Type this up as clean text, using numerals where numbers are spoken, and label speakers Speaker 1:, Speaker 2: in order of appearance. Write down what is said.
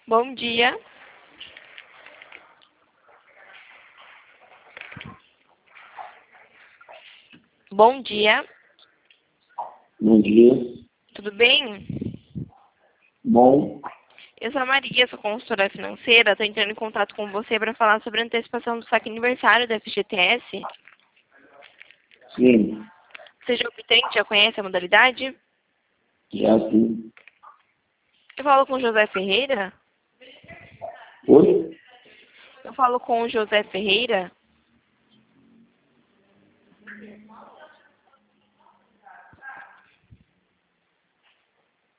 Speaker 1: Bom dia. Bom dia.
Speaker 2: Bom dia.
Speaker 1: Tudo bem?
Speaker 2: Bom,
Speaker 1: Eu sou a Maria, sou consultora financeira. Estou entrando em contato com você para falar sobre a antecipação do saque aniversário da FGTS.
Speaker 2: sim,
Speaker 1: Você já obtém, já conhece a modalidade?
Speaker 2: já sim.
Speaker 1: Eu falo com o José Ferreira?
Speaker 2: Oi?
Speaker 1: Eu falo com o José Ferreira?